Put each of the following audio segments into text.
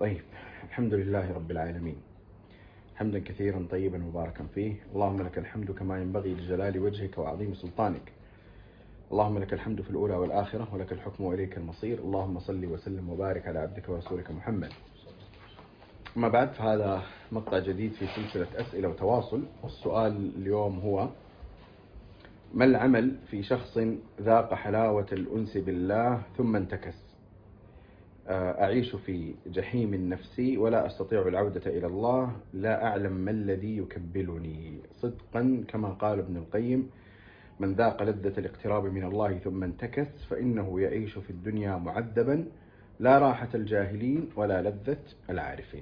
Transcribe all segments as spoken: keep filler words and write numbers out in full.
طيب، الحمد لله رب العالمين، حمدا كثيرا طيبا مباركا فيه. اللهم لك الحمد كما ينبغي لجلال وجهك وعظيم سلطانك. اللهم لك الحمد في الأولى والآخرة، ولك الحكم وإليك المصير. اللهم صل وسلم وبارك على عبدك ورسولك محمد. أما بعد، فهذا مقطع جديد في سلسلة أسئلة وتواصل. والسؤال اليوم هو: ما العمل في شخص ذاق حلاوة الأنس بالله ثم انتكس؟ أعيش في جحيم نفسي ولا أستطيع العودة إلى الله، لا أعلم ما الذي يكبلني. صدقا كما قال ابن القيم: من ذاق لذة الاقتراب من الله ثم انتكس فإنه يعيش في الدنيا معذبا، لا راحة الجاهلين ولا لذة العارفين.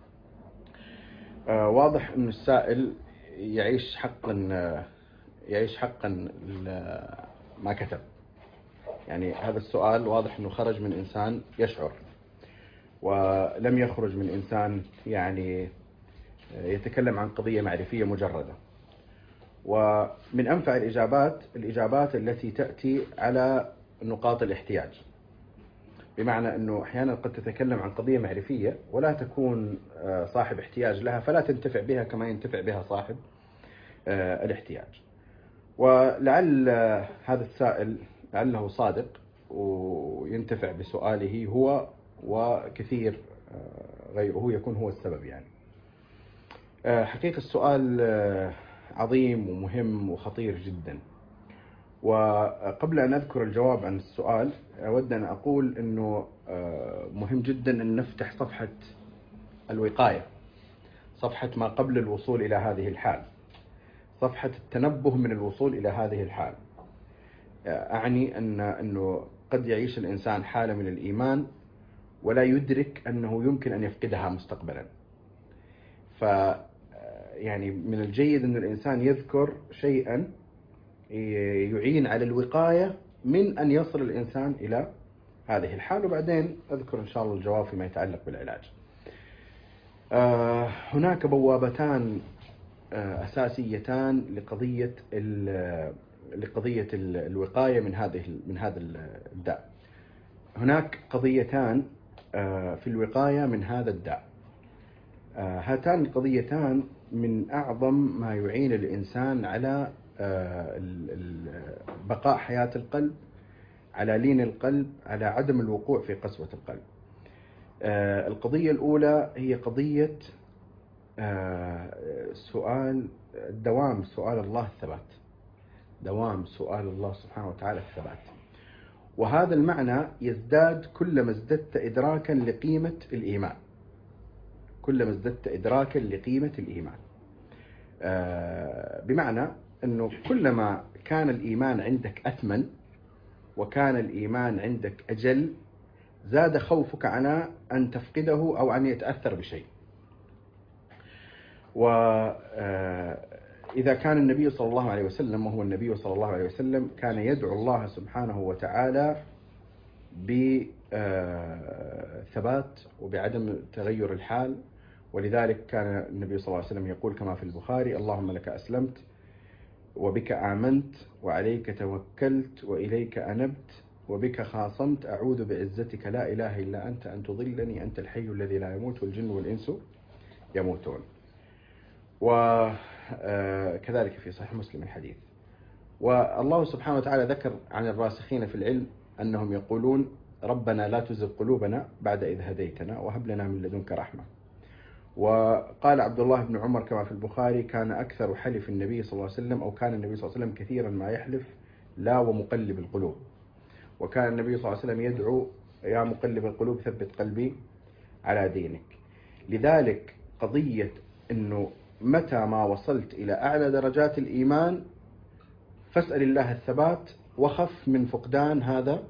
آه واضح أن السائل يعيش حقا يعيش حقا ما كتب. يعني هذا السؤال واضح أنه خرج من إنسان يشعر، ولم يخرج من إنسان يعني يتكلم عن قضية معرفية مجردة. ومن أنفع الإجابات الإجابات التي تأتي على نقاط الاحتياج، بمعنى أنه أحيانا قد تتكلم عن قضية معرفية ولا تكون صاحب احتياج لها، فلا تنتفع بها كما ينتفع بها صاحب الاحتياج. ولعل هذا السائل لعله صادق وينتفع بسؤاله هو وكثير غيره يكون هو السبب. يعني حقيقة السؤال عظيم ومهم وخطير جدا. وقبل أن أذكر الجواب عن السؤال، أود أن أقول أنه مهم جدا أن نفتح صفحة الوقاية، صفحة ما قبل الوصول إلى هذه الحال، صفحة التنبه من الوصول إلى هذه الحال. أعني أن أنه قد يعيش الإنسان حالة من الإيمان ولا يدرك أنه يمكن أن يفقدها مستقبلا. ف يعني من الجيد أن الإنسان يذكر شيئا يعين على الوقاية من أن يصل الإنسان إلى هذه الحال، وبعدين أذكر إن شاء الله الجواب فيما يتعلق بالعلاج. هناك بوابتان أساسيتان لقضية لقضية الوقاية من هذه من هذا الداء. هناك قضيتان في الوقاية من هذا الداء. هاتان القضيتان من أعظم ما يعين الإنسان على بقاء حياة القلب، على لين القلب، على عدم الوقوع في قسوة القلب. القضية الأولى هي قضية سؤال دوام سؤال الله الثبات، دوام سؤال الله سبحانه وتعالى الثبات. وهذا المعنى يزداد كلما ازددت إدراكا لقيمة الإيمان، كلما ازددت إدراكا لقيمة الإيمان. بمعنى أنه كلما كان الإيمان عندك أثمن وكان الإيمان عندك أجل، زاد خوفك على أن تفقده أو أن يتأثر بشيء. وإذا كان النبي صلى الله عليه وسلم، وهو النبي صلى الله عليه وسلم، كان يدعو الله سبحانه وتعالى بثبات وبعدم تغير الحال. ولذلك كان النبي صلى الله عليه وسلم يقول كما في البخاري: اللهم لك أسلمت وبك آمنت وعليك توكلت وإليك أنبت وبك خاصمت، أعوذ بعزتك لا إله إلا أنت أن تضلني، أنت الحي الذي لا يموت والجن والإنس يموتون. وكذلك في صحيح مسلم الحديث. والله سبحانه وتعالى ذكر عن الراسخين في العلم أنهم يقولون: ربنا لا تزغ قلوبنا بعد إذ هديتنا وهب لنا من لدنك رحمة. وقال عبد الله بن عمر كما في البخاري: كان أكثر حلف النبي صلى الله عليه وسلم، أو كان النبي صلى الله عليه وسلم كثيرا ما يحلف لا ومقلب القلوب. وكان النبي صلى الله عليه وسلم يدعو: يا مقلب القلوب ثبت قلبي على دينك. لذلك قضية أنه متى ما وصلت إلى أعلى درجات الإيمان فاسأل الله الثبات وخف من فقدان هذا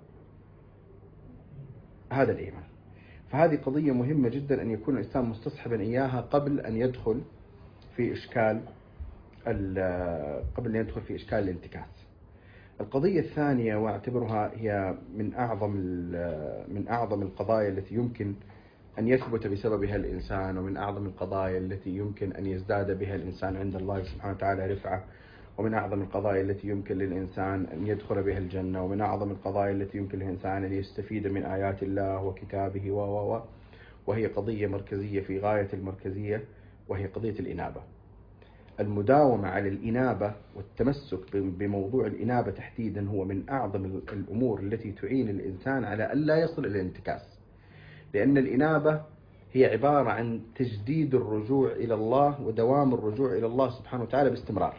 هذا الإيمان. فهذه قضية مهمة جدا أن يكون الإنسان مستصحبا إياها قبل أن يدخل في إشكال قبل أن يدخل في إشكال الانتكاس. القضية الثانية، واعتبرها هي من أعظم من أعظم القضايا التي يمكن أن يثبت بسببها الإنسان، ومن أعظم القضايا التي يمكن أن يزداد بها الإنسان عند الله سبحانه وتعالى رفعة، ومن أعظم القضايا التي يمكن للإنسان أن يدخل بها الجنة، ومن أعظم القضايا التي يمكن للإنسان أن يستفيد من آيات الله وكتابه و و وهي قضية مركزية في غاية المركزية، وهي قضية الإنابة. المداومة على الإنابة والتمسك بموضوع الإنابة تحديدا هو من أعظم الأمور التي تعين الإنسان على ألا يصل إلى الانتكاس، لأن الإنابة هي عبارة عن تجديد الرجوع إلى الله ودوام الرجوع إلى الله سبحانه وتعالى باستمرار.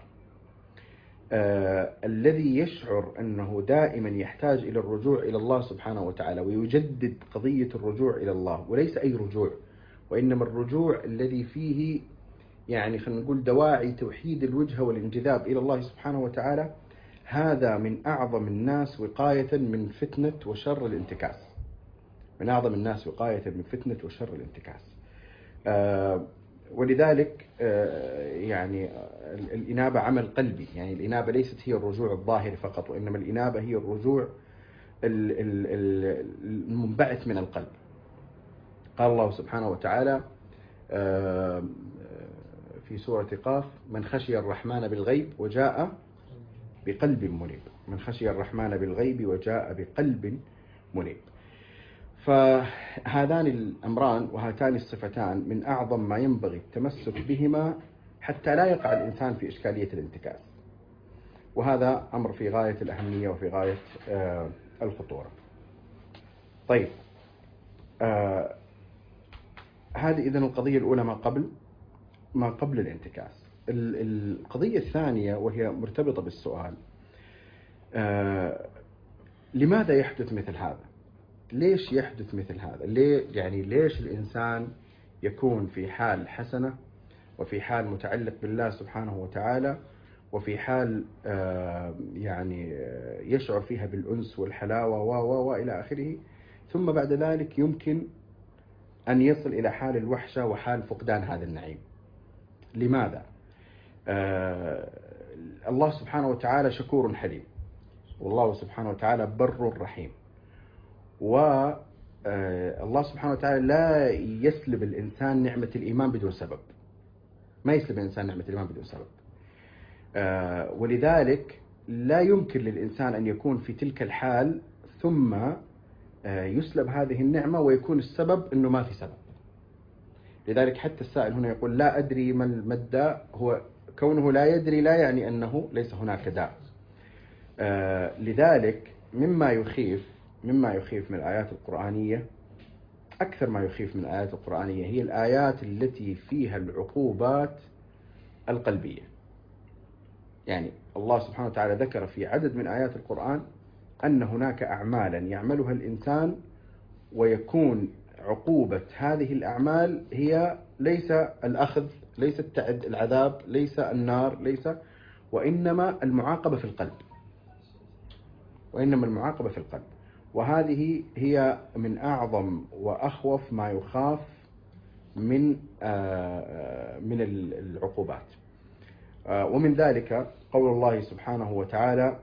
آه الذي يشعر أنه دائما يحتاج إلى الرجوع إلى الله سبحانه وتعالى ويجدد قضية الرجوع إلى الله، وليس أي رجوع، وإنما الرجوع الذي فيه يعني خلينا نقول دواعي توحيد الوجهة والانجذاب إلى الله سبحانه وتعالى، هذا من أعظم الناس وقاية من فتنة وشر الانتكاس. من أعظم الناس وقاية من فتنة وشر الانتكاس. آه ولذلك آه يعني الإنابة عمل قلبي، يعني الإنابة ليست هي الرجوع الظاهر فقط، وإنما الإنابة هي الرجوع المنبعث من القلب. قال الله سبحانه وتعالى آه في سورة قاف: من خشي الرحمن بالغيب وجاء بقلب منيب. من خشي الرحمن بالغيب وجاء بقلب منيب. فهذان الأمران وهاتان الصفتان من أعظم ما ينبغي التمسك بهما حتى لا يقع الإنسان في إشكالية الانتكاس، وهذا أمر في غاية الأهمية وفي غاية آه الخطورة. طيب، آه هذه إذن القضية الأولى ما قبل ما قبل الانتكاس. القضية الثانية وهي مرتبطة بالسؤال: آه لماذا يحدث مثل هذا؟ ليش يحدث مثل هذا؟ ليه يعني ليش الإنسان يكون في حال حسنة وفي حال متعلق بالله سبحانه وتعالى وفي حال آه يعني يشعر فيها بالأنس والحلاوة و و وإلى آخره، ثم بعد ذلك يمكن أن يصل إلى حال الوحشة وحال فقدان هذا النعيم؟ لماذا؟ آه الله سبحانه وتعالى شكور حليم، والله سبحانه وتعالى بر رحيم، والله سبحانه وتعالى لا يسلب الإنسان نعمة الإيمان بدون سبب. ما يسلب الإنسان نعمة الإيمان بدون سبب. آه ولذلك لا يمكن للإنسان أن يكون في تلك الحال ثم آه يسلب هذه النعمة ويكون السبب أنه ما في سبب. لذلك حتى السائل هنا يقول: لا أدري ما الداء. هو كونه لا يدري لا يعني أنه ليس هناك داء. آه لذلك مما يخيف مما يخيف من الآيات القرآنية، أكثر ما يخيف من الآيات القرآنية هي الآيات التي فيها العقوبات القلبية. يعني الله سبحانه وتعالى ذكر في عدد من آيات القرآن أن هناك أعمالا يعملها الإنسان ويكون عقوبة هذه الأعمال هي ليس الأخذ، ليس التعد العذاب، ليس النار، ليس وإنما المعاقبة في القلب. وإنما المعاقبة في القلب. وهذه هي من أعظم وأخوف ما يخاف من من العقوبات. ومن ذلك قول الله سبحانه وتعالى: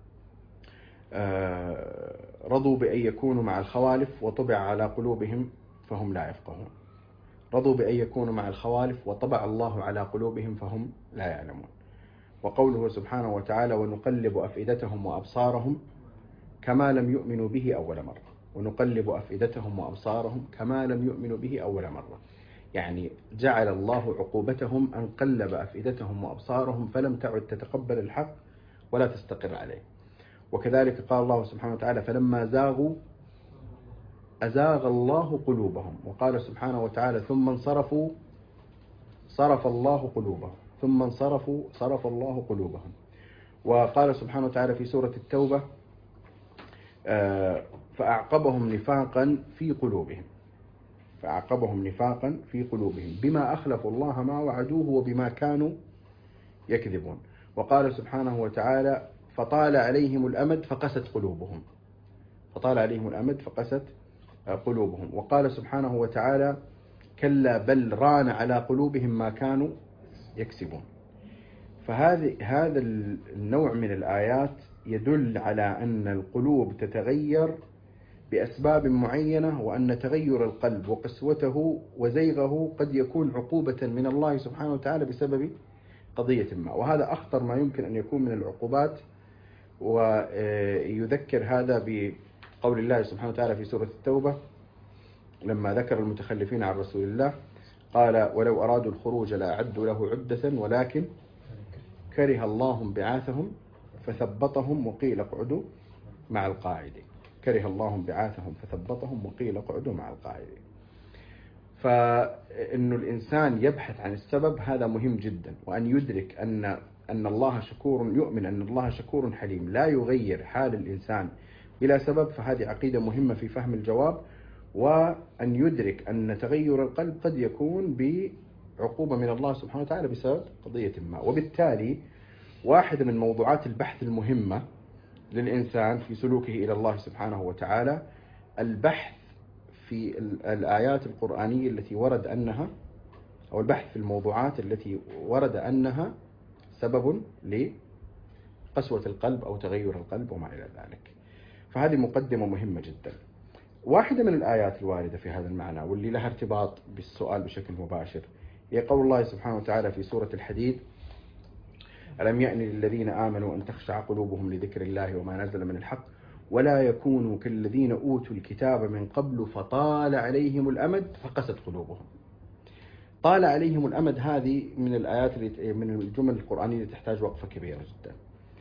رضوا بأن يكونوا مع الخوالف وطبع على قلوبهم فهم لا يفقهون. رضوا بأن يكونوا مع الخوالف وطبع الله على قلوبهم فهم لا يعلمون. وقوله سبحانه وتعالى: ونقلب أفئدتهم وأبصارهم كما لم يؤمنوا به أول مرة. ونقلب أفئدتهم وأبصارهم كما لم يؤمنوا به أول مرة. يعني جعل الله عقوبتهم أن قلب أفئدتهم وأبصارهم فلم تعد تتقبل الحق ولا تستقر عليه. وكذلك قال الله سبحانه وتعالى: فلما زاغوا أزاغ الله قلوبهم. وقال سبحانه وتعالى: ثم انصرفوا صرف الله قلوبهم. ثم انصرفوا صرف الله قلوبهم. وقال سبحانه وتعالى في سورة التوبة: فأعقبهم نفاقا في قلوبهم. فأعقبهم نفاقا في قلوبهم بما أخلفوا الله ما وعدوه وبما كانوا يكذبون. وقال سبحانه وتعالى: فطال عليهم الأمد فقست قلوبهم. فطال عليهم الأمد فقست قلوبهم. وقال سبحانه وتعالى: كلا بل ران على قلوبهم ما كانوا يكسبون. فهذه هذا النوع من الآيات يدل على أن القلوب تتغير بأسباب معينة، وأن تغير القلب وقسوته وزيغه قد يكون عقوبة من الله سبحانه وتعالى بسبب قضية ما. وهذا أخطر ما يمكن أن يكون من العقوبات. ويذكر هذا بقول الله سبحانه وتعالى في سورة التوبة: لما ذكر المتخلفين عن رسول الله قال ولو أرادوا الخروج لأعدوا له عدة ولكن كره الله بعاثهم فثبطهم وقيل اقعدوا مع القاعدين. كره الله بعاثهم فثبطهم وقيل اقعدوا مع القاعدين. فإنه الإنسان يبحث عن السبب هذا مهم جدا، وأن يدرك أن أن الله شكور، يؤمن أن الله شكور حليم لا يغير حال الإنسان بلا سبب، فهذه عقيدة مهمة في فهم الجواب. وأن يدرك أن تغير القلب قد يكون بعقوبة من الله سبحانه وتعالى بسبب قضية ما. وبالتالي واحدة من موضوعات البحث المهمة للإنسان في سلوكه إلى الله سبحانه وتعالى البحث في الآيات القرآنية التي ورد أنها، أو البحث في الموضوعات التي ورد أنها سبب لقسوة القلب أو تغير القلب وما إلى ذلك. فهذه مقدمة مهمة جدا. واحدة من الآيات الواردة في هذا المعنى واللي لها ارتباط بالسؤال بشكل مباشر هي قول الله سبحانه وتعالى في سورة الحديد: ألم يأن للذين آمنوا أن تخشع قلوبهم لذكر الله وما نزل من الحق ولا يكونوا كالذين أوتوا الكتاب من قبل فطال عليهم الأمد فقست قلوبهم. طال عليهم الأمد هذه من الآيات اللي من الجمل القرآنية اللي تحتاج وقفة كبيرة جدا.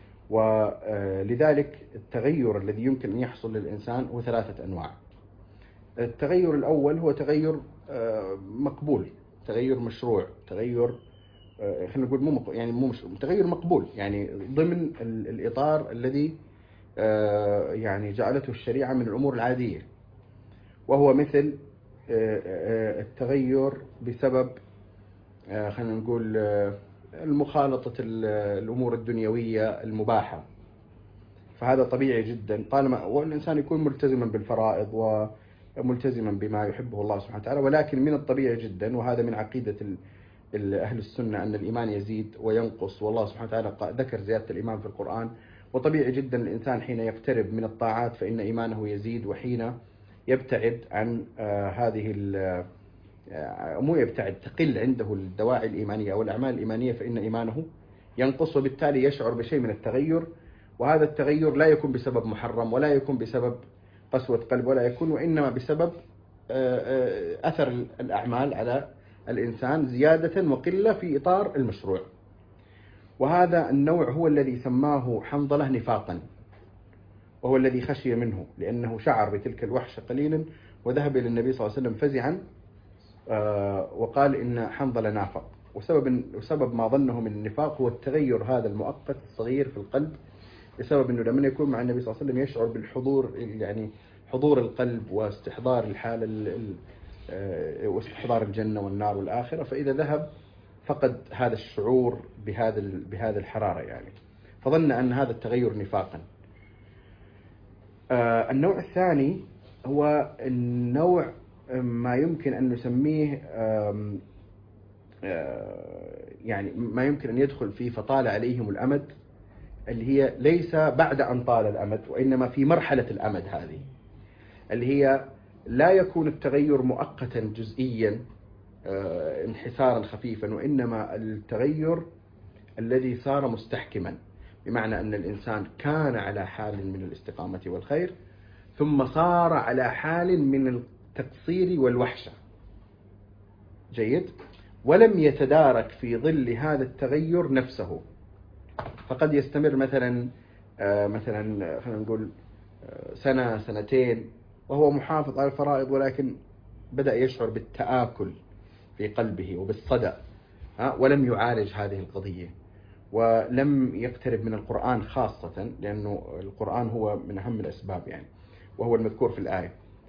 ولذلك التغير الذي يمكن أن يحصل للإنسان هو ثلاثة أنواع. التغير الأول هو تغير مقبول، تغير مشروع، تغير خلينا نقول مو يعني مو مش تغير مقبول، يعني ضمن الإطار الذي يعني جعلته الشريعة من الأمور العادية، وهو مثل التغير بسبب خلينا نقول المخالطة الأمور الدنيوية المباحة. فهذا طبيعي جدا طالما والإنسان يكون ملتزما بالفرائض وملتزما بما يحبه الله سبحانه وتعالى. ولكن من الطبيعي جدا، وهذا من عقيدة أهل السنة، أن الإيمان يزيد وينقص، والله سبحانه وتعالى ذكر زيادة الإيمان في القرآن. وطبيعي جدا الإنسان حين يقترب من الطاعات فإن إيمانه يزيد، وحين يبتعد عن آه هذه آه مو يبتعد تقل عنده الدواعي الإيمانية أو الأعمال الإيمانية فإن إيمانه ينقص، وبالتالي يشعر بشيء من التغير. وهذا التغير لا يكون بسبب محرم ولا يكون بسبب قسوة قلب ولا يكون، وإنما بسبب آه آه أثر الأعمال على الإنسان زيادة وقلة في إطار المشروع. وهذا النوع هو الذي سماه حنظلة نفاقا، وهو الذي خشي منه لأنه شعر بتلك الوحشة قليلا وذهب إلى النبي صلى الله عليه وسلم فزعا وقال إن حنظلة نافق. وسبب, وسبب ما ظنه من النفاق هو التغير هذا المؤقت الصغير في القلب، بسبب أنه لما يكون مع النبي صلى الله عليه وسلم يشعر بالحضور، يعني حضور القلب واستحضار الحالة واستحضار الجنة والنار والآخرة. فإذا ذهب فقد هذا الشعور بهذا بهذا الحرارة يعني، فظن أن هذا التغير نفاقا. آه النوع الثاني هو النوع ما يمكن أن نسميه آه يعني ما يمكن أن يدخل فيه فطال عليهم الأمد، اللي هي ليس بعد أن طال الأمد وإنما في مرحلة الأمد هذه، اللي هي لا يكون التغير مؤقتا جزئيا آه انحسارا خفيفا، وإنما التغير الذي صار مستحكما، بمعنى أن الإنسان كان على حال من الاستقامة والخير ثم صار على حال من التقصير والوحشة. جيد. ولم يتدارك في ظل هذا التغير نفسه، فقد يستمر مثلا آه مثلا خلينا نقول آه سنة سنتين وهو محافظ على الفرائض، ولكن بدأ يشعر بالتآكل في قلبه وبالصدأ، ولم يعالج هذه القضية، ولم يقترب من القرآن خاصة، لأنه القرآن هو من أهم الأسباب يعني، وهو المذكور في الآية.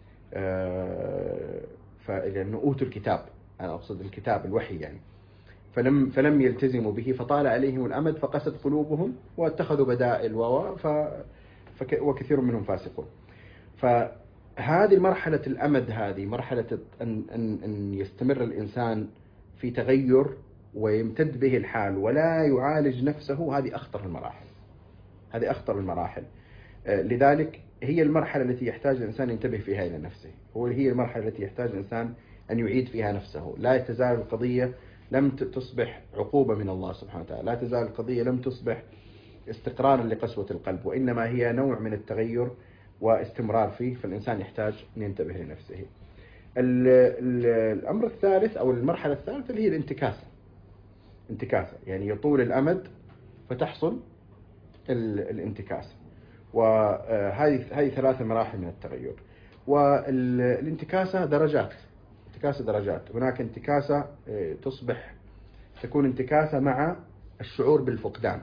فلأنه أوتوا الكتاب، أنا أقصد الكتاب الوحي يعني، فلم فلم يلتزموا به فطال عليهم الأمد فقست قلوبهم واتخذوا بدائل و وكثير منهم فاسقون. فهذه مرحلة الأمد، هذه مرحلة أن أن أن يستمر الإنسان في تغير ويمتد به الحال ولا يعالج نفسه، هذه أخطر المراحل، هذه أخطر المراحل. لذلك هي المرحلة التي يحتاج الإنسان ينتبه فيها إلى نفسه، وهي المرحلة التي يحتاج الإنسان أن يعيد فيها نفسه. لا تزال القضية لم تصبح عقوبة من الله سبحانه وتعالى، لا تزال القضية لم تصبح استقرارا لقسوة القلب، وإنما هي نوع من التغير واستمرار فيه، فالإنسان يحتاج أن ينتبه لنفسه. الأمر الثالث أو المرحلة الثالثة اللي هي الانتكاسة. انتكاسة يعني يطول الأمد فتحصل الانتكاسة. وهذه هذه ثلاث مراحل من التغير. والانتكاسة درجات، انتكاسة درجات. هناك انتكاسة تصبح تكون انتكاسة مع الشعور بالفقدان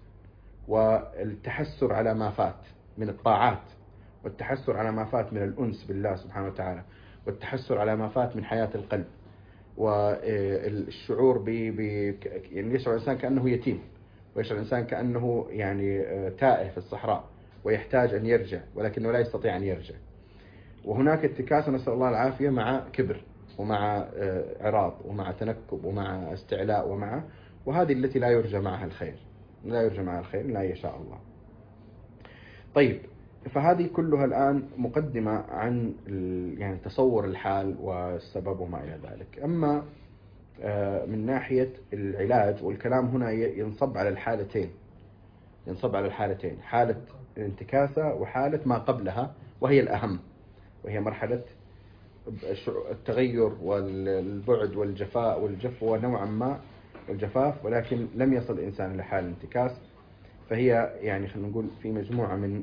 والتحسر على ما فات من الطاعات، والتحسر على ما فات من الأنس بالله سبحانه وتعالى، والتحسر على ما فات من حياة القلب، والشعور ب يعني يشعر الإنسان كأنه يتيم، ويشعر الإنسان كأنه يعني تائه في الصحراء ويحتاج أن يرجع ولكنه لا يستطيع أن يرجع. وهناك انتكاسة نسأل الله العافية مع كبر ومع إعراض ومع تنكب ومع استعلاء ومع وهذه التي لا يرجى معها الخير، لا يرجى معها الخير لا يشاء الله. طيب، فهذه كلها الآن مقدمة عن يعني تصور الحال والسبب وما إلى ذلك. أما من ناحية العلاج، والكلام هنا ينصب على الحالتين، ينصب على الحالتين، حالة الانتكاسة وحالة ما قبلها وهي الأهم، وهي مرحلة التغير والبعد والجفاء والجفوة نوعا ما والجفاف، ولكن لم يصل الإنسان إلى حال الانتكاس. فهي يعني خلينا نقول في مجموعة من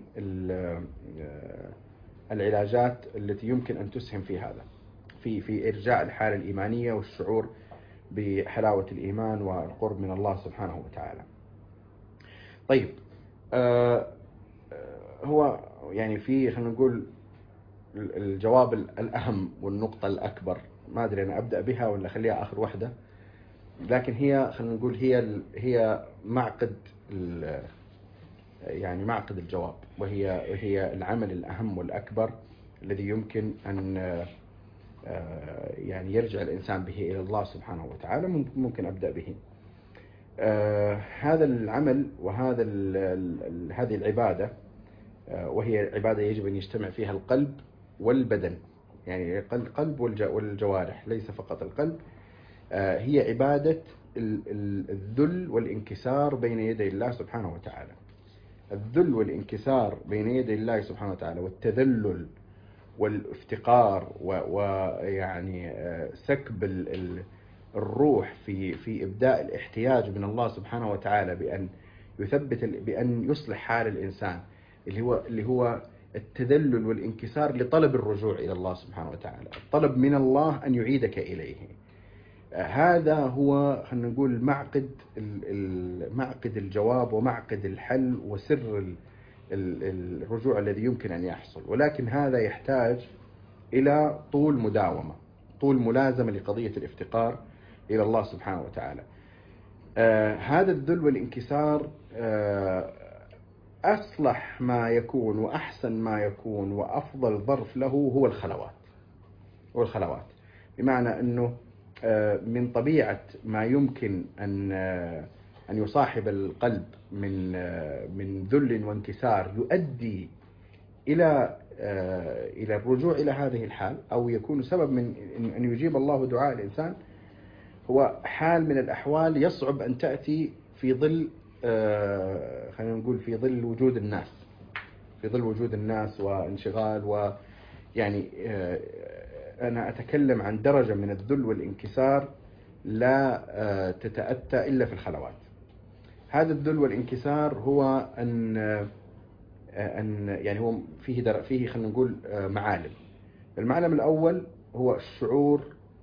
العلاجات التي يمكن أن تسهم في هذا، في في إرجاع الحالة الإيمانية والشعور بحلاوة الإيمان والقرب من الله سبحانه وتعالى. طيب، آه هو يعني في خلينا نقول الجواب الأهم والنقطة الأكبر، ما أدري أنا أبدأ بها ولا أخليها آخر واحدة، لكن هي خلينا نقول هي هي معقد يعني معقد الجواب، وهي هي العمل الأهم والأكبر الذي يمكن أن يعني يرجع الإنسان به إلى الله سبحانه وتعالى. ممكن أبدأ به. هذا العمل وهذا هذه العبادة، وهي عبادة يجب أن يجتمع فيها القلب والبدن، يعني القلب والجوارح ليس فقط القلب. هي عبادة الذل والانكسار بين يدي الله سبحانه وتعالى. الذل والانكسار بين يدي الله سبحانه وتعالى والتذلل والافتقار ويعني سكب الروح في في إبداء الاحتياج من الله سبحانه وتعالى بأن يثبت بأن يصلح حال الإنسان، اللي هو اللي هو التذلل والانكسار لطلب الرجوع إلى الله سبحانه وتعالى، الطلب من الله أن يعيدك إليه. هذا هو خلينا نقول معقد معقد الجواب ومعقد الحل وسر الرجوع الذي يمكن أن يحصل. ولكن هذا يحتاج إلى طول مداومة، طول ملازمة لقضية الافتقار إلى الله سبحانه وتعالى. آه هذا الذل والانكسار آه أصلح ما يكون وأحسن ما يكون وأفضل ظرف له هو الخلوات. هو الخلوات بمعنى أنه آه من طبيعة ما يمكن أن آه أن يصاحب القلب من آه من ذل وانكسار يؤدي إلى آه إلى الرجوع إلى هذه الحال، أو يكون سبب من أن يجيب الله دعاء الإنسان، هو حال من الأحوال يصعب أن تأتي في ظل آه خلينا نقول في ظل وجود الناس، في ظل وجود الناس وانشغال، ويعني آه أنا أتكلم عن درجة من الذل والانكسار لا آه تتأتى إلا في الخلوات. هذا الذل والانكسار هو أن آه أن يعني هو فيه در فيه خلينا نقول آه معالم. المعلم الأول هو الشعور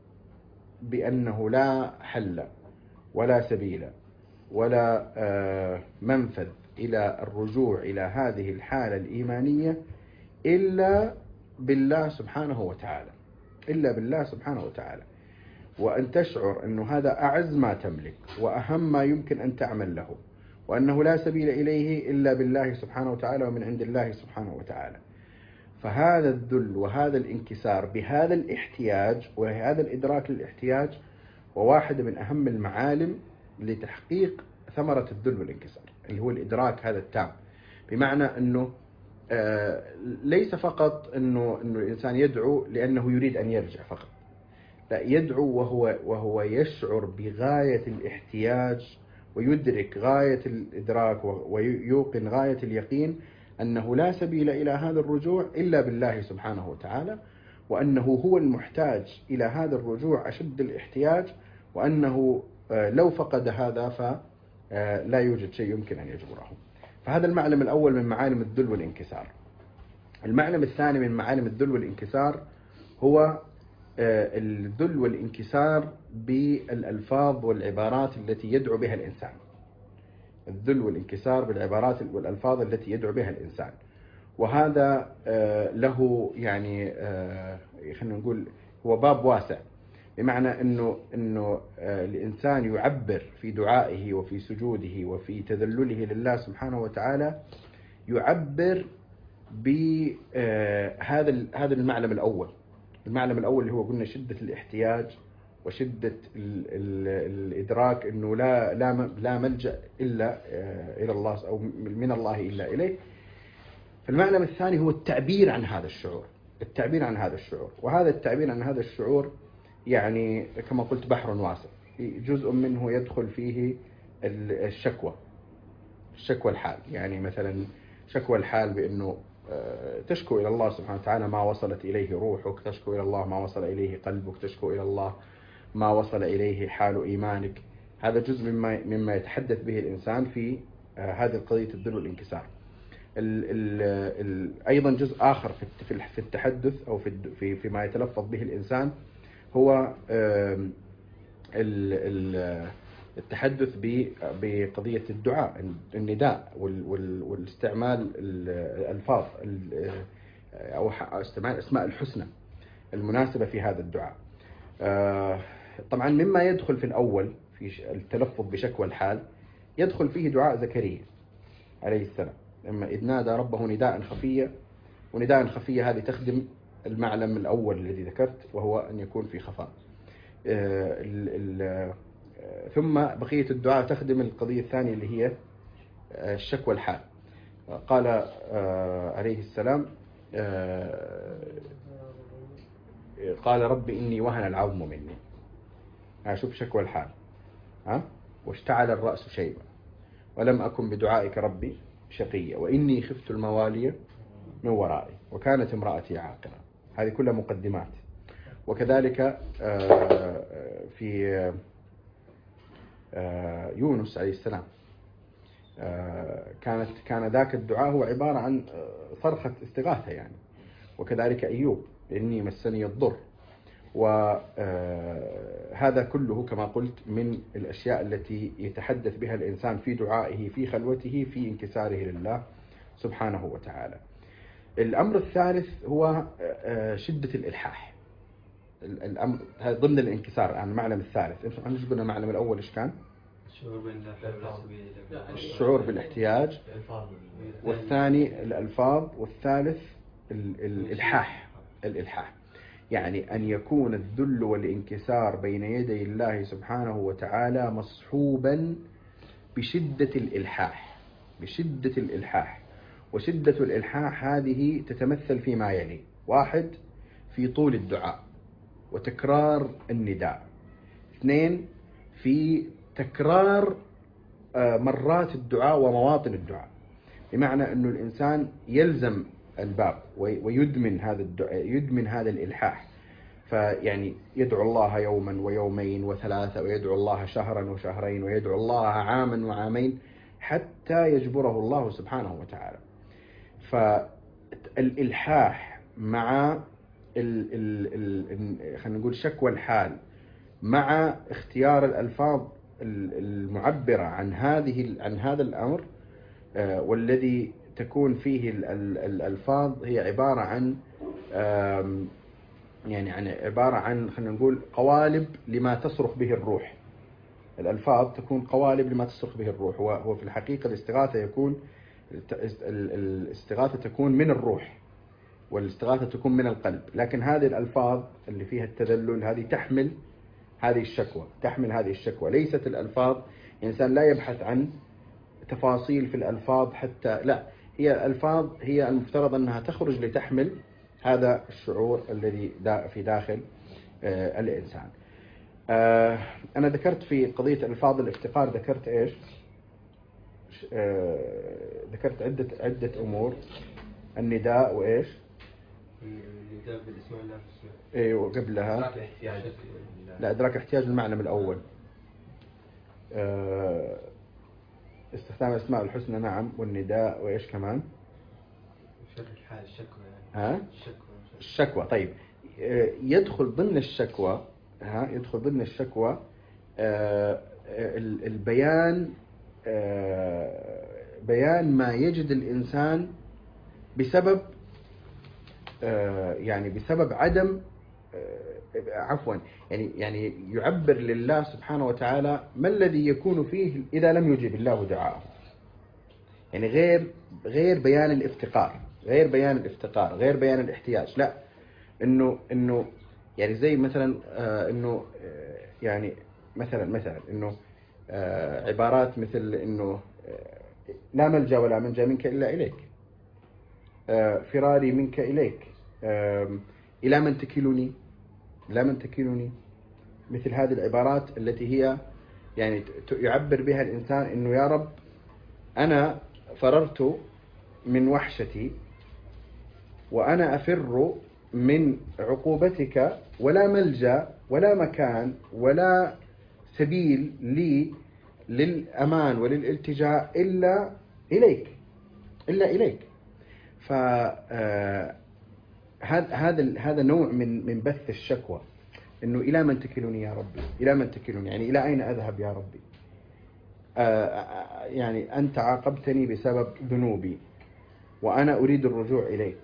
بأنه لا حل ولا سبيل ولا منفذ إلى الرجوع إلى هذه الحالة الإيمانية إلا بالله سبحانه وتعالى، إلا بالله سبحانه وتعالى. وأن تشعر أنه هذا أعز ما تملك وأهم ما يمكن أن تعمل له، وأنه لا سبيل إليه إلا بالله سبحانه وتعالى ومن عند الله سبحانه وتعالى. فهذا الذل وهذا الانكسار بهذا الاحتياج وهذا الإدراك للاحتياج هو واحد من أهم المعالم لتحقيق ثمرة الذل والانكسار، اللي هو الإدراك هذا التام. بمعنى أنه آه ليس فقط أنه, أنه الإنسان يدعو لأنه يريد أن يرجع فقط، لا، يدعو وهو, وهو يشعر بغاية الاحتياج ويدرك غاية الإدراك ويوقن غاية اليقين أنه لا سبيل إلى هذا الرجوع إلا بالله سبحانه وتعالى، وأنه هو المحتاج إلى هذا الرجوع أشد الاحتياج، وأنه لو فقد هذا فلا يوجد شيء يمكن أن يجبره. فهذا المعلم الأول من معالم الذل والانكسار. المعلم الثاني من معالم الذل والانكسار هو الذل والانكسار بالألفاظ والعبارات التي يدعو بها الإنسان. الذل والانكسار بالعبارات والألفاظ التي يدعو بها الإنسان، وهذا له يعني خلينا نقول هو باب واسع، بمعنى أنه أنه الإنسان يعبر في دعائه وفي سجوده وفي تذلله لله سبحانه وتعالى، يعبر بهذا هذا المعلم الأول. المعلم الأول اللي هو قلنا شدة الاحتياج وشدة ال ال الإدراك أنه لا لا لا ملجأ إلا إلى الله أو من الله إلا إليه. فالمعلم الثاني هو التعبير عن هذا الشعور، التعبير عن هذا الشعور، وهذا التعبير عن هذا الشعور يعني كما قلت بحر واسع، جزء منه يدخل فيه الشكوى، الشكوى الحال. يعني مثلا شكوى الحال بأنه تشكو إلى الله سبحانه وتعالى ما وصلت إليه روحك، تشكو إلى الله ما وصل إليه قلبك، تشكو إلى الله ما وصل إليه حال إيمانك. هذا جزء مما مما يتحدث به الإنسان في هذه القضية الذل والانكسار. ال ال ال أيضا جزء آخر في في التحدث أو في في فيما يتلفظ به الإنسان هو التحدث بقضية الدعاء، النداء والاستعمال الألفاظ أو استعمال أسماء الحسنى المناسبة في هذا الدعاء. طبعا مما يدخل في الأول في التلفظ بشكوى الحال يدخل فيه دعاء زكريا عليه السلام لما إذ نادى ربه نداء خفيا، ونداء خفيا هذه تخدم المعلم الأول الذي ذكرت وهو أن يكون في خفاء. ثم بقية الدعاء تخدم القضية الثانية اللي هي الشكوى الحال. قال عليه السلام قال رب إني وهن العظم مني، أشوف شكوى الحال، ها واشتعل الرأس شيبا ولم أكن بدعائك ربي شقيا وإني خفت الموالي من ورائي وكانت امرأتي عاقرا. هذه كلها مقدمات. وكذلك في يونس عليه السلام كانت كان ذاك الدعاء هو عبارة عن صرخة استغاثة يعني. وكذلك أيوب إني مسني الضر. وهذا كله كما قلت من الأشياء التي يتحدث بها الإنسان في دعائه في خلوته في انكساره لله سبحانه وتعالى. الأمر الثالث هو شدة الإلحاح. الأمر ضمن الانكسار يعني المعلم الثالث. ايش قلنا المعلم الأول ايش كان؟ الشعور بالاحتياج، والثاني الألفاظ، والثالث الإلحاح. الإلحاح يعني أن يكون الذل والانكسار بين يدي الله سبحانه وتعالى مصحوبا بشدة الإلحاح، بشدة الإلحاح. وشدة الإلحاح هذه تتمثل فيما يلي: واحد، في طول الدعاء وتكرار النداء. اثنين، في تكرار مرات الدعاء ومواطن الدعاء، بمعنى أنه الإنسان يلزم الباب ويدمن هذا الدعاء، يدمن هذا الإلحاح. فيعني يدعو الله يوما ويومين وثلاثة، ويدعو الله شهرا وشهرين، ويدعو الله عاما وعامين، حتى يجبره الله سبحانه وتعالى. فالإلحاح مع ال ال ال خلينا نقول شكوى الحال مع اختيار الألفاظ المعبرة عن هذه عن هذا الأمر، والذي تكون فيه الألفاظ هي عبارة عن يعني عن عبارة عن خلينا نقول قوالب لما تصرخ به الروح. الألفاظ تكون قوالب لما تصرخ به الروح. وهو في الحقيقة الاستغاثة يكون الاستغاثة تكون من الروح، والاستغاثة تكون من القلب. لكن هذه الألفاظ اللي فيها التذلل هذه تحمل هذه الشكوى، تحمل هذه الشكوى. ليست الألفاظ، الإنسان لا يبحث عن تفاصيل في الألفاظ حتى، لا، هي الألفاظ هي المفترض أنها تخرج لتحمل هذا الشعور الذي في داخل آه الإنسان. آه أنا ذكرت في قضية ألفاظ الافتقار، ذكرت إيش؟ آه ذكرت عدة عدة أمور: النداء وإيش؟ نبدأ بالاسم الله في السؤال. إيه وقبلها إدراك الاحتياج. لا إدراك احتياج المعنى من الأول. استخدام الأسماء الحسنى نعم، والنداء وإيش كمان؟ شكل الحال الشكوى يعني. ها؟ الشكوى. الشكوى. طيب يدخل ضمن الشكوى ها يدخل ضمن الشكوى البيان، بيان ما يجد الإنسان بسبب يعني بسبب عدم عفوا يعني يعني يعبر لله سبحانه وتعالى ما الذي يكون فيه إذا لم يجب الله دعاءه. يعني غير غير بيان الافتقار، غير بيان الافتقار، غير بيان الاحتياج، لا انه انه يعني زي مثلا آه انه آه يعني مثلا مثلا انه آه عبارات مثل انه آه لا ملجأ ولا منجا منك الا اليك، آه فراري منك اليك، آه الى من تكلني، الى من تكلني. مثل هذه العبارات التي هي يعني يعبر بها الانسان انه يا رب انا فررت من وحشتي وأنا أفر من عقوبتك، ولا ملجأ ولا مكان ولا سبيل لي للأمان وللالتجاء إلا إليك، إلا إليك. فهذا هذا هذا نوع من من بث الشكوى، إنه إلى من تكلني يا ربي، إلى من تكلني، يعني إلى أين أذهب يا ربي. يعني أنت عاقبتني بسبب ذنوبي وأنا أريد الرجوع إليك،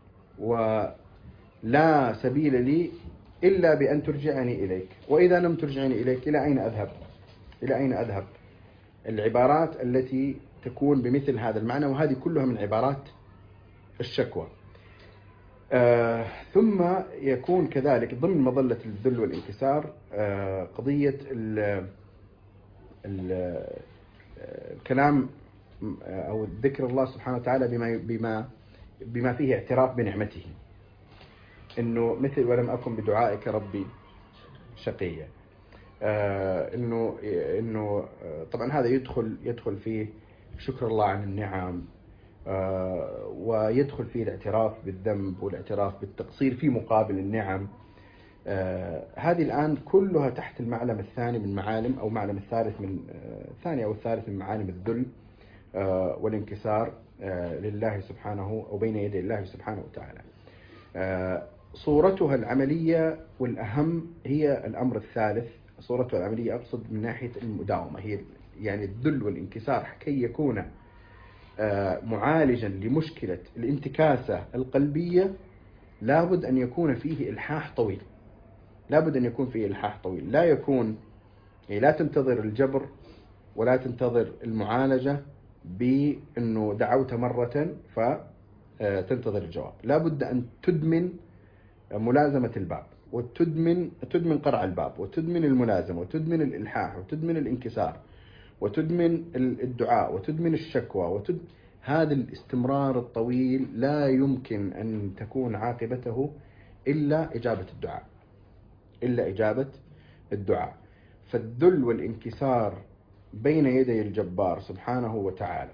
ولا سبيل لي إلا بأن ترجعني إليك، وإذا لم ترجعني إليك إلى أين أذهب، إلى أين أذهب. العبارات التي تكون بمثل هذا المعنى، وهذه كلها من عبارات الشكوى. آه ثم يكون كذلك ضمن مظلة الذل والانكسار آه قضية ال ال الكلام أو ذكر الله سبحانه وتعالى بما بما بما فيه اعتراف بنعمته، إنه مثل ولم أكن بدعائك ربي شقيا. آه إنه إنه طبعا هذا يدخل يدخل فيه شكر الله عن النعم، آه ويدخل فيه الاعتراف بالذنب والاعتراف بالتقصير في مقابل النعم. آه هذه الآن كلها تحت المعلم الثاني من معالم أو معلم الثالث من آه الثاني أو الثالث من معالم الذل آه والانكسار آه لله سبحانه أو بين يدي الله سبحانه وتعالى. آه صورتها العملية والأهم هي الأمر الثالث. صورتها العملية أقصد من ناحية المداومة، هي يعني الذل والانكسار كي يكون آه معالجا لمشكلة الانتكاسة القلبية لابد أن يكون فيه إلحاح طويل، لابد أن يكون فيه إلحاح طويل، لا يكون يعني لا تنتظر الجبر ولا تنتظر المعالجة بأنه دعوت مرة فتنتظر الجواب. لابد أن تدمن ملازمة الباب، وتدمن تدمن قرع الباب، وتدمن الملازمة، وتدمن الإلحاح، وتدمن الانكسار، وتدمن الدعاء، وتدمن الشكوى، وتد... هذا الاستمرار الطويل لا يمكن أن تكون عاقبته إلا إجابة الدعاء، إلا إجابة الدعاء. فالذل والانكسار بين يدي الجبار سبحانه وتعالى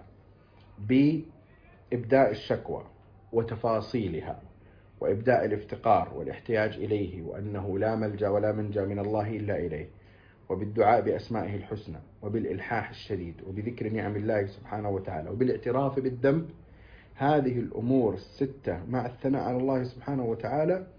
بإبداء الشكوى وتفاصيلها، وإبداء الافتقار والاحتياج إليه، وأنه لا ملجأ ولا منجا من الله إلا إليه، وبالدعاء بأسمائه الحسنى، وبالإلحاح الشديد، وبذكر نعم الله سبحانه وتعالى، وبالاعتراف بالذنب. هذه الأمور الستة مع الثناء على الله سبحانه وتعالى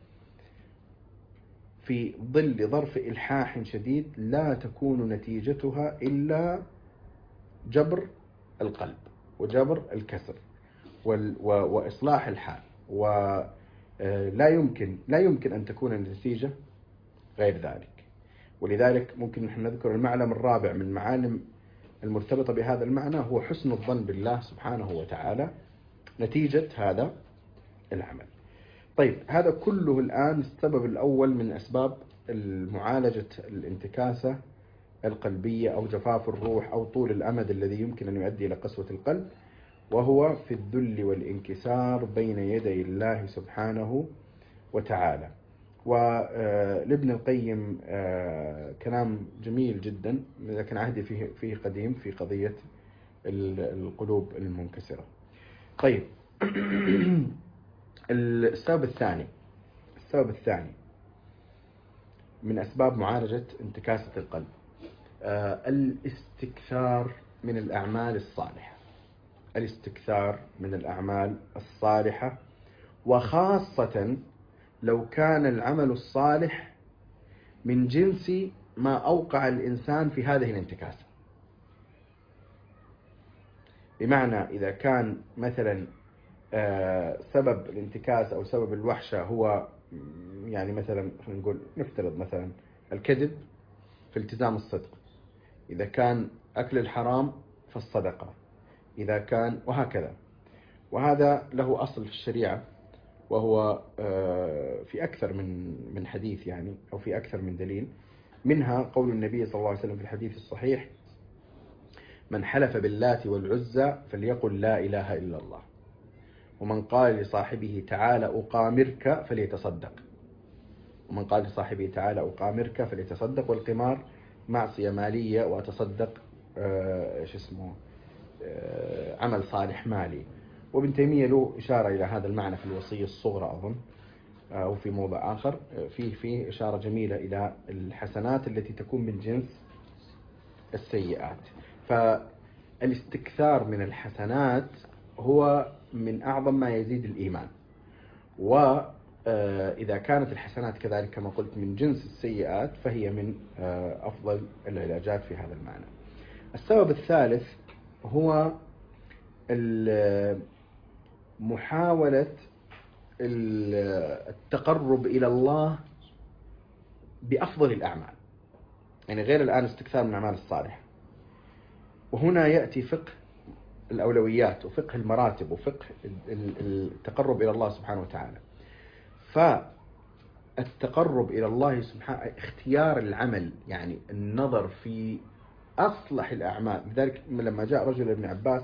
في ظل ظرف إلحاح شديد لا تكون نتيجتها إلا جبر القلب وجبر الكسر وإصلاح الحال، ولا يمكن لا يمكن أن تكون النتيجة غير ذلك. ولذلك ممكن نحن نذكر المعلم الرابع من معالم المرتبطة بهذا المعنى هو حسن الظن بالله سبحانه وتعالى نتيجة هذا العمل. طيب هذا كله الآن السبب الأول من أسباب معالجة الانتكاسة القلبية أو جفاف الروح أو طول الأمد الذي يمكن أن يؤدي إلى قسوة القلب، وهو في الذل والانكسار بين يدي الله سبحانه وتعالى. ولابن القيم كلام جميل جدا، لكن عهدي فيه فيه قديم في قضية القلوب المنكسرة. طيب السبب الثاني السبب الثاني من أسباب معالجة انتكاسة القلب آه الاستكثار من الأعمال الصالحة. الاستكثار من الأعمال الصالحة، وخاصة لو كان العمل الصالح من جنس ما أوقع الإنسان في هذه الانتكاسة. بمعنى إذا كان مثلا سبب الانتكاس أو سبب الوحشة هو يعني مثلا خلينا نقول نفترض مثلا الكذب في التزام الصدق، إذا كان أكل الحرام فالصدقة، إذا كان وهكذا. وهذا له أصل في الشريعة، وهو في أكثر من من حديث يعني أو في أكثر من دليل، منها قول النبي صلى الله عليه وسلم في الحديث الصحيح: من حلف باللات والعزى فليقل لا إله إلا الله، ومن قال لصاحبه تعالى أقامرك فليتصدق، ومن قال لصاحبه تعالى أقامرك فليتصدق. والقمار معصية مالية، وتصدق آه ايش اسمه آه عمل صالح مالي. وابن تيمية له إشارة إلى هذا المعنى في الوصية الصغرى أظن، أو في موضع آخر فيه فيه إشارة جميلة إلى الحسنات التي تكون من جنس السيئات. فالاستكثار من الحسنات هو من أعظم ما يزيد الإيمان، وإذا كانت الحسنات كذلك كما قلت من جنس السيئات فهي من أفضل العلاجات في هذا المعنى. السبب الثالث هو محاولة التقرب إلى الله بأفضل الأعمال، يعني غير الآن استكثار من الأعمال الصالحة. وهنا يأتي فقه الأولويات وفقه المراتب وفقه التقرب إلى الله سبحانه وتعالى. فالتقرب إلى الله سبحانه اختيار العمل، يعني النظر في أصلح الأعمال. لذلك لما جاء رجل ابن عباس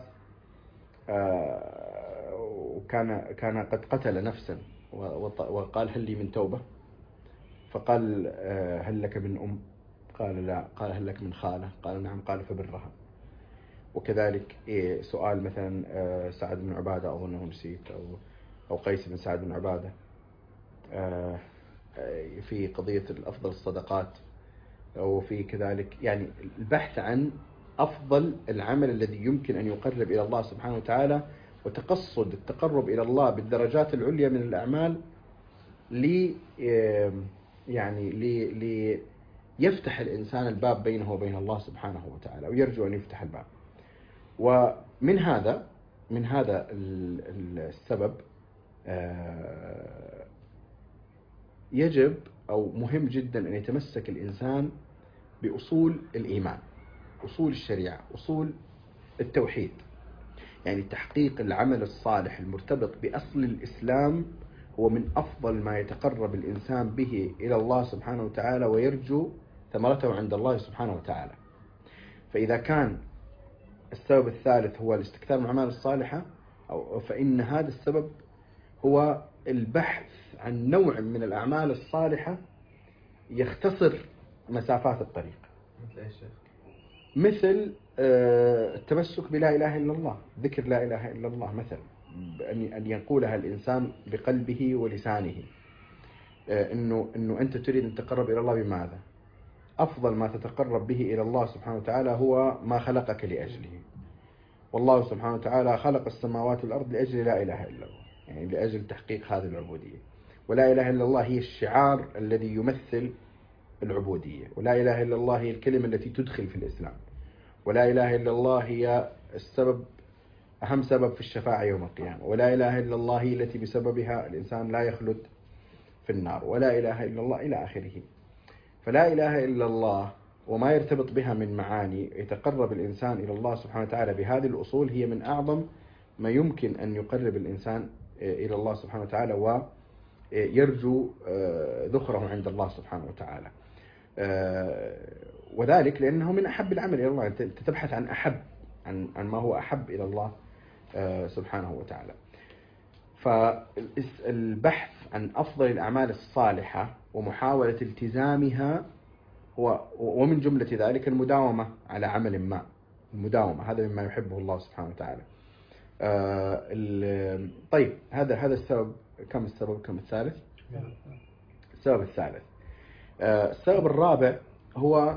وكان كان قد قتل نفسا وقال: هل لي من توبة؟ فقال: هل لك من أم؟ قال: لا. قال: هل لك من خالة؟ قال: نعم. قال: فبرها. وكذلك سؤال مثلا سعد بن عبادة أظنه نسيت، أو أو قيس بن سعد بن عبادة في قضية الأفضل الصدقات، أو في كذلك يعني البحث عن أفضل العمل الذي يمكن أن يقرب إلى الله سبحانه وتعالى، وتقصد التقرب إلى الله بالدرجات العليا من الأعمال لي يعني لي لي يفتح الإنسان الباب بينه وبين الله سبحانه وتعالى، ويرجو أن يفتح الباب. ومن هذا من هذا السبب يجب أو مهم جدا أن يتمسك الإنسان بأصول الإيمان، أصول الشريعة، أصول التوحيد. يعني تحقيق العمل الصالح المرتبط بأصل الإسلام هو من أفضل ما يتقرب الإنسان به إلى الله سبحانه وتعالى، ويرجو ثمرته عند الله سبحانه وتعالى. فإذا كان السبب الثالث هو الاستكثار من الأعمال الصالحة، أو فإن هذا السبب هو البحث عن نوع من الأعمال الصالحة يختصر مسافات الطريق، مثل التمسك بلا إله إلا الله، ذكر لا إله إلا الله مثلا، أن يقولها الإنسان بقلبه ولسانه. إنه إنه أنت تريد أن تقرب إلى الله بماذا؟ أفضل ما تتقرب به إلى الله سبحانه وتعالى هو ما خلقك لأجله. والله سبحانه وتعالى خلق السماوات والأرض لأجل لا إله إلا الله، يعني لأجل تحقيق هذه العبودية. ولا إله إلا الله هي الشعار الذي يمثل العبودية، ولا إله إلا الله هي الكلمة التي تدخل في الإسلام، ولا إله إلا الله هي السبب أهم سبب في الشفاعة يوم القيامة، ولا إله إلا الله هي التي بسببها الإنسان لا يخلد في النار، ولا إله إلا الله إلى آخره. فلا إله إلا الله وما يرتبط بها من معاني يتقرب الإنسان إلى الله سبحانه وتعالى بهذه الأصول هي من أعظم ما يمكن أن يقرب الإنسان إلى الله سبحانه وتعالى ويرجو ذخره عند الله سبحانه وتعالى. وذلك لأنه من أحب العمل إلى الله، أنت تبحث عن أحب عن عن ما هو أحب إلى الله سبحانه وتعالى. فالبحث عن أفضل الأعمال الصالحة ومحاولة التزامها هو ومن جملة ذلك المداومة على عمل ما، المداومة هذا مما يحبه الله سبحانه وتعالى. طيب هذا هذا السبب. كم السبب؟ كم الثالث؟ السبب الثالث. السبب الرابع هو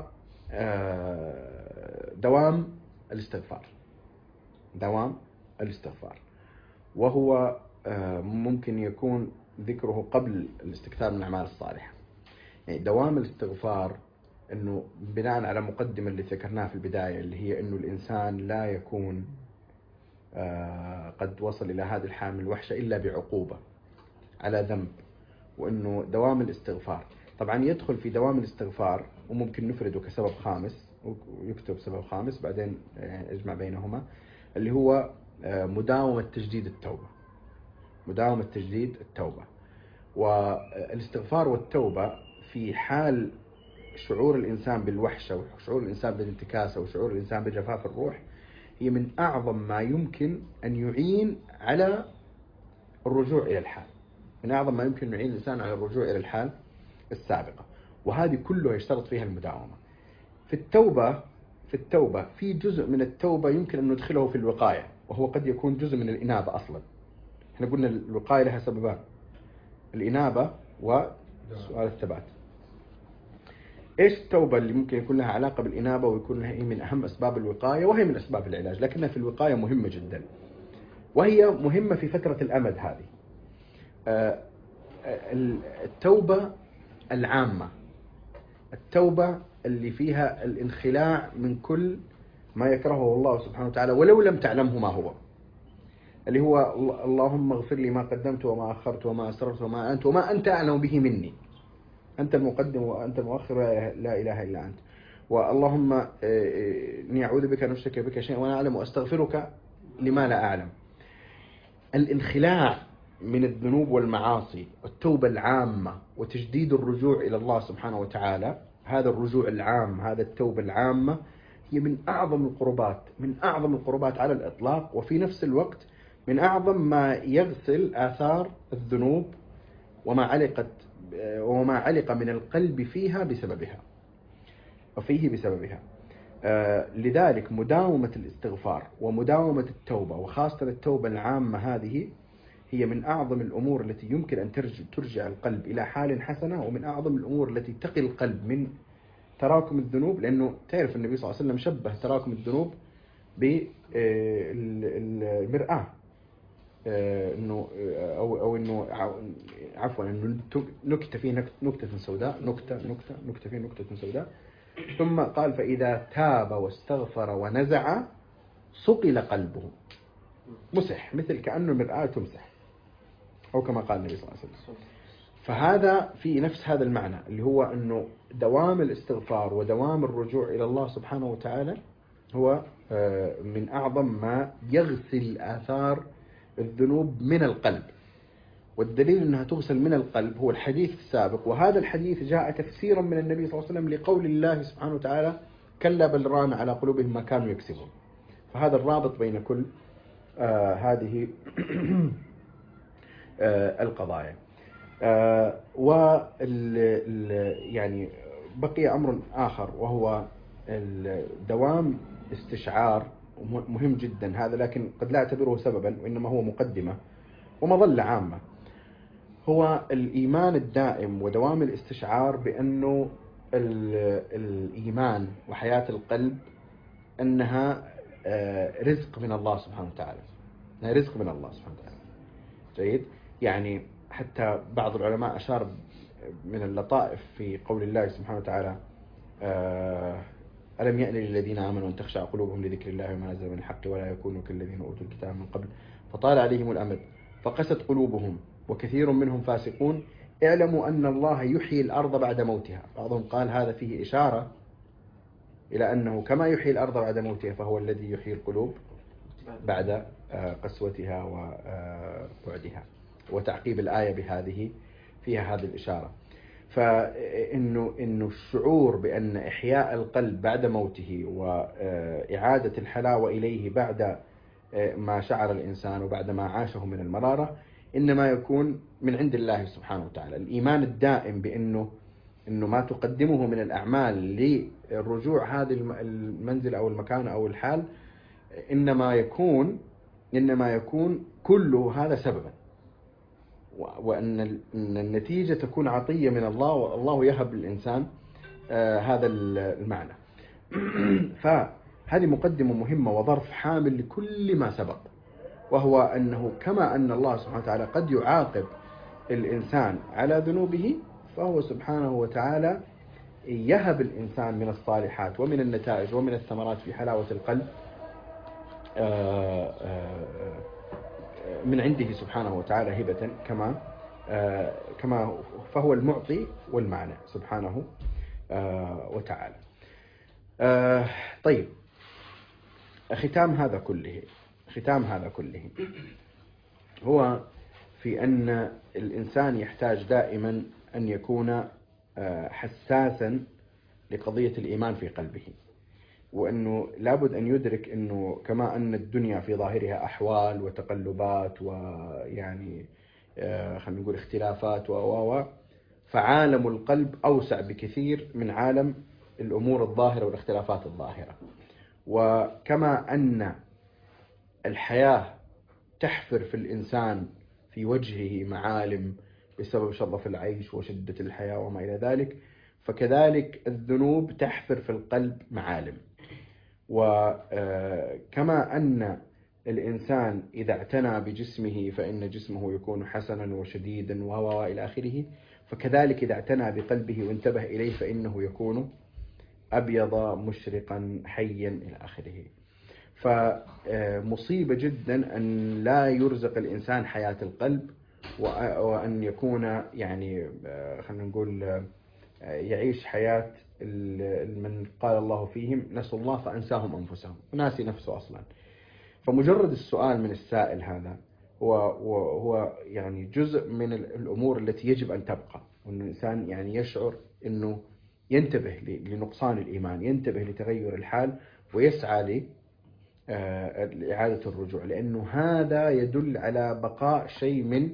دوام الاستغفار. دوام الاستغفار، وهو ممكن يكون ذكره قبل الاستكثار من الأعمال الصالحة. يعني دوام الاستغفار أنه بناء على مقدمة اللي ذكرناها في البداية، اللي هي أنه الإنسان لا يكون قد وصل إلى هذه الحالة من الوحشة إلا بعقوبة على ذنب، وأنه دوام الاستغفار طبعا يدخل في دوام الاستغفار، وممكن نفرده كسبب خامس ويكتب سبب خامس بعدين اجمع بينهما، اللي هو مداومة تجديد التوبة. مداومة تجديد التوبة والاستغفار والتوبة في حال شعور الإنسان بالوحشة وشعور الإنسان بالانتكاسة وشعور الإنسان بجفاف الروح، هي من أعظم ما يمكن أن يعين على الرجوع إلى الحال، من أعظم ما يمكن أن يعين الإنسان على الرجوع إلى الحال السابقة، وهذه كلها يشترط فيها المداومة. في التوبة في التوبة في جزء من التوبة يمكن أن ندخله في الوقاية، وهو قد يكون جزء من الإنابة أصلا. احنا قلنا الوقاية لها سببان، الإنابة وسؤال الثبات. إيش التوبة اللي ممكن يكون لها علاقة بالإنابة ويكون لها من أهم أسباب الوقاية وهي من أسباب العلاج، لكنها في الوقاية مهمة جدا، وهي مهمة في فترة الأمد هذه. التوبة العامة، التوبة اللي فيها الانخلاع من كل ما يكرهه الله سبحانه وتعالى ولو لم تعلمه ما هو، اللي هو اللهم اغفر لي ما قدمت وما أخرت وما أسررت وما أنت وما أنت أعلم به مني، أنت المقدم وأنت المؤخر لا إله إلا أنت، واللهم إني أعوذ بك أن أشرك بك شيئا وأنا أعلم وأستغفرك لما لا أعلم. الانخلاع من الذنوب والمعاصي والتوبة العامة وتجديد الرجوع إلى الله سبحانه وتعالى، هذا الرجوع العام، هذا التوبة العامة، هي من أعظم القربات من أعظم القربات على الإطلاق، وفي نفس الوقت من أعظم ما يغسل آثار الذنوب وما علقت وما علق من القلب فيها بسببها وفيه بسببها. آه لذلك مداومة الاستغفار ومداومة التوبة وخاصة التوبة العامة هذه هي من أعظم الأمور التي يمكن أن ترجع, ترجع القلب إلى حال حسنة، ومن أعظم الأمور التي تقي القلب من تراكم الذنوب، لأنه تعرف النبي صلى الله عليه وسلم شبه تراكم الذنوب بالمرآة، إنه أو أو إنه عفوا إنه نكتة فيه نكتة سوداء، نكتة نكتة نكتة فيه نكتة سوداء، ثم قال فإذا تاب واستغفر ونزع صقل قلبه، مسح، مثل كأنه مرآة تمسح، أو كما قال النبي صلى الله عليه وسلم. فهذا في نفس هذا المعنى، اللي هو أنه دوام الاستغفار ودوام الرجوع إلى الله سبحانه وتعالى هو من أعظم ما يغسل آثار الذنوب من القلب، والدليل أنها تغسل من القلب هو الحديث السابق، وهذا الحديث جاء تفسيرا من النبي صلى الله عليه وسلم لقول الله سبحانه وتعالى كلا بل ران على قلوبهم ما كانوا يكسبون. فهذا الرابط بين كل آه هذه آه القضايا. آه وال يعني بقي أمر آخر، وهو الدوام استشعار مهم جدا هذا، لكن قد لا أعتبره سببا وإنما هو مقدمة ومظلة عامة، هو الإيمان الدائم ودوام الاستشعار بأنه الإيمان وحياة القلب أنها رزق من الله سبحانه وتعالى، أنها رزق من الله سبحانه وتعالى. جيد، يعني حتى بعض العلماء أشار من اللطائف في قول الله سبحانه وتعالى ألم يأن للذين آمنوا أن تخشع قلوبهم لذكر الله وما نزل من الحق ولا يكونوا كالذين أوتوا الكتاب من قبل فطال عليهم الأمد فقست قلوبهم وكثير منهم فاسقون اعلموا أن الله يحيي الأرض بعد موتها. بعضهم قال هذا فيه إشارة إلى أنه كما يحيي الأرض بعد موتها فهو الذي يحيي القلوب بعد قسوتها وبعدها، وتعقيب الآية بهذه فيها هذه الإشارة. فإنه إنه الشعور بأن إحياء القلب بعد موته وإعادة الحلاوة إليه بعد ما شعر الإنسان وبعد ما عاشه من المرارة إنما يكون من عند الله سبحانه وتعالى. الإيمان الدائم بأنه إنه ما تقدمه من الأعمال للرجوع هذه المنزل أو المكان أو الحال إنما يكون إنما يكون كله هذا سببا، وأن النتيجة تكون عطية من الله، والله يهب للإنسان هذا المعنى. فهذه مقدمة مهمة وظرف حامل لكل ما سبق، وهو أنه كما أن الله سبحانه وتعالى قد يعاقب الإنسان على ذنوبه، فهو سبحانه وتعالى يهب الإنسان من الصالحات ومن النتائج ومن الثمرات في حلاوة القلب من عنده سبحانه وتعالى هبة، كما كما فهو المعطي والمعنى سبحانه وتعالى. طيب، ختام هذا كله ختام هذا كله هو في أن الإنسان يحتاج دائما أن يكون حساسا لقضية الإيمان في قلبه، وأنه لابد أن يدرك أنه كما أن الدنيا في ظاهرها أحوال وتقلبات ويعني خلينا نقول اختلافات و فعالم القلب أوسع بكثير من عالم الأمور الظاهرة والاختلافات الظاهرة. وكما أن الحياة تحفر في الإنسان في وجهه معالم بسبب شظف العيش وشدة الحياة وما إلى ذلك، فكذلك الذنوب تحفر في القلب معالم. وكما أن الإنسان إذا اعتنى بجسمه فإن جسمه يكون حسنا وشديدا وهو إلى آخره، فكذلك إذا اعتنى بقلبه وانتبه إليه فإنه يكون أبيض مشرقا حيا إلى آخره. فمصيبة جدا أن لا يرزق الإنسان حياة القلب، وأن يكون يعني خلينا نقول يعيش حياة من قال الله فيهم نسوا الله فأنساهم أنفسهم، وناسي نفسه أصلا. فمجرد السؤال من السائل هذا هو هو يعني جزء من الأمور التي يجب أن تبقى، وأن الإنسان يعني يشعر أنه ينتبه لنقصان الإيمان، ينتبه لتغير الحال، ويسعى لإعادة الرجوع، لأنه هذا يدل على بقاء شيء من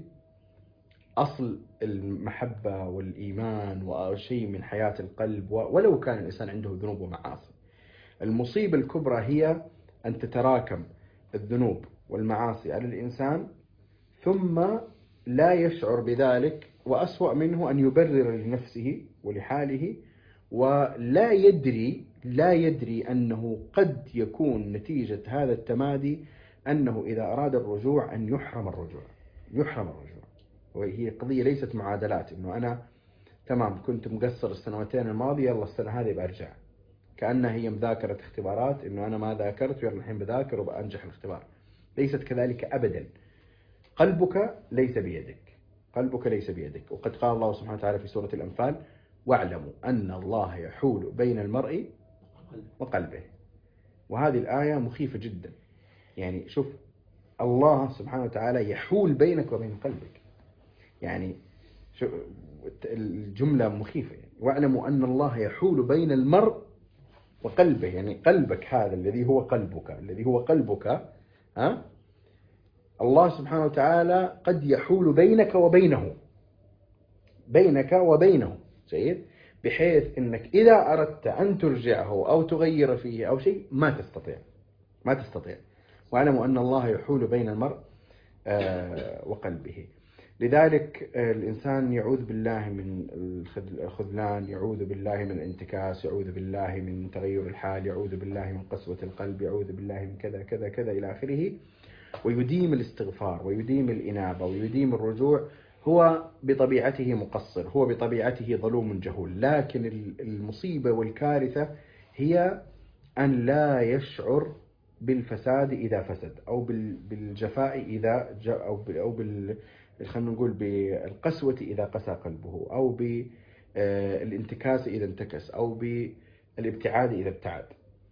أصل المحبة والإيمان وشيء من حياة القلب، ولو كان الإنسان عنده ذنوب ومعاصي. المصيبة الكبرى هي أن تتراكم الذنوب والمعاصي على الإنسان ثم لا يشعر بذلك، وأسوأ منه أن يبرر لنفسه ولحاله، ولا يدري لا يدري أنه قد يكون نتيجة هذا التمادي أنه إذا أراد الرجوع أن يحرم الرجوع يحرم الرجوع وهي قضية ليست معادلات، إنه أنا تمام كنت مقصر السنواتين الماضية، يلا السنة هذه برجع، كأنها هي مذاكرة اختبارات، إنه أنا ما ذاكرت يلا الحين بذاكر وبأنجح الاختبار. ليست كذلك أبدا. قلبك ليس بيدك قلبك ليس بيدك وقد قال الله سبحانه وتعالى في سورة الأنفال: واعلموا أن الله يحول بين المرء وقلبه. وهذه الآية مخيفة جدا. يعني شوف، الله سبحانه وتعالى يحول بينك وبين قلبك، يعني شو الجملة مخيفة. يعني واعلموا أن الله يحول بين المرء وقلبه، يعني قلبك هذا الذي هو قلبك الذي هو قلبك ها الله سبحانه وتعالى قد يحول بينك وبينه بينك وبينه جيد، بحيث أنك إذا أردت أن ترجعه أو تغير فيه أو شيء ما تستطيع ما تستطيع واعلموا أن الله يحول بين المرء وقلبه. لذلك الإنسان يعوذ بالله من الخذلان، يعوذ بالله من الانتكاس، يعوذ بالله من تغير الحال، يعوذ بالله من قسوة القلب، يعوذ بالله من كذا كذا كذا إلى آخره، ويديم الاستغفار ويديم الإنابة ويديم الرجوع. هو بطبيعته مقصر، هو بطبيعته ظلوم جهول، لكن المصيبة والكارثة هي أن لا يشعر بالفساد إذا فسد، أو بالجفاء إذا جاء، أو أو بال خلينا نقول بالقسوة إذا قسى قلبه، أو بالانتكاس إذا انتكس، أو بالابتعاد إذا ابتعد.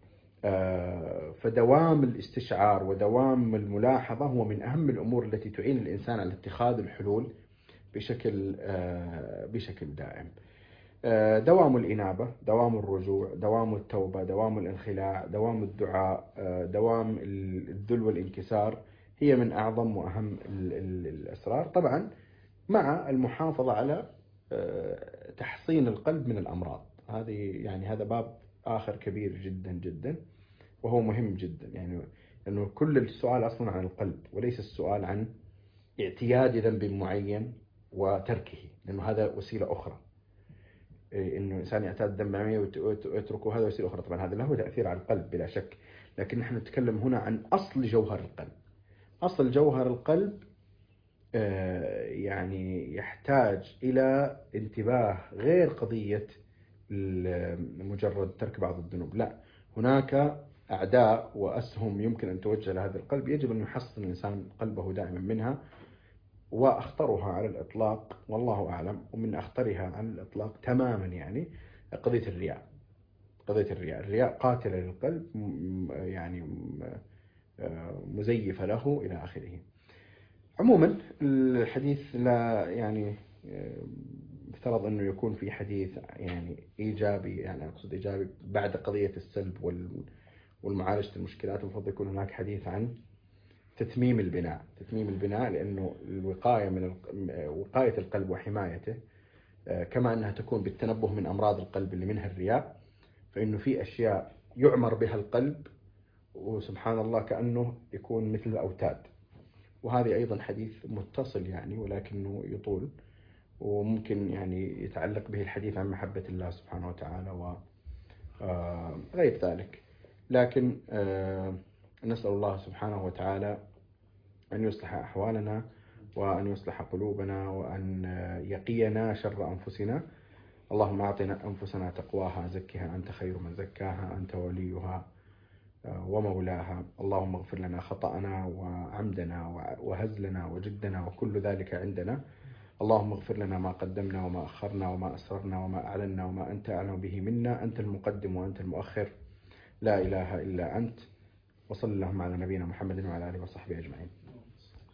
فدوام الاستشعار ودوام الملاحظة هو من أهم الأمور التي تعين الإنسان على اتخاذ الحلول بشكل بشكل دائم. دوام الإنابة، دوام الرجوع، دوام التوبة، دوام الانخلاع، دوام الدعاء، دوام الذل والانكسار، هي من أعظم وأهم الأسرار، طبعا مع المحافظة على تحصين القلب من الأمراض. هذه يعني هذا باب آخر كبير جدا جدا، وهو مهم جدا، يعني أنه كل السؤال أصلا عن القلب وليس السؤال عن اعتياد ذنب معين وتركه، لأنه هذا وسيلة أخرى. إنه إنسان يعتاد الدم العمية ويتركه، هذا وسيلة أخرى. طبعا هذا له تأثير على القلب بلا شك، لكن نحن نتكلم هنا عن أصل جوهر القلب. أصل جوهر القلب يعني يحتاج إلى انتباه، غير قضية مجرد ترك بعض الذنوب، لا، هناك أعداء وأسهم يمكن أن توجه لهذا القلب، يجب أن يحصن الإنسان قلبه دائما منها. وأخطرها على الإطلاق والله أعلم، ومن أخطرها على الإطلاق تماما يعني قضية الرياء. قضية الرياء الرياء قاتلة للقلب، يعني مزيفة له إلى آخره. عموما الحديث لا يعني افترض أنه يكون في حديث يعني إيجابي، يعني أقصد إيجابي بعد قضية السلب والمعالجة المشكلات، المفروض يكون هناك حديث عن تتميم البناء. تتميم البناء لأنه الوقاية من وقاية القلب وحمايته، كما أنها تكون بالتنبه من أمراض القلب اللي منها الرياء، فإنه في أشياء يعمر بها القلب وسبحان الله كأنه يكون مثل الأوتاد. وهذه أيضا حديث متصل يعني، ولكنه يطول، وممكن يعني يتعلق به الحديث عن محبة الله سبحانه وتعالى وغير ذلك. لكن نسأل الله سبحانه وتعالى أن يصلح أحوالنا، وأن يصلح قلوبنا، وأن يقينا شر أنفسنا. اللهم أعطنا أنفسنا تقواها، زكها أنت خير من زكاها، أنت وليها ومولاها. اللهم اغفر لنا خطأنا وعمدنا وهزلنا وجدنا وكل ذلك عندنا. اللهم اغفر لنا ما قدمنا وما أخرنا وما أسررنا وما أعلنا وما أنت أعلم به منا، أنت المقدم وأنت المؤخر، لا إله إلا أنت. وصلى اللهم على نبينا محمد وعلى آله وصحبه أجمعين.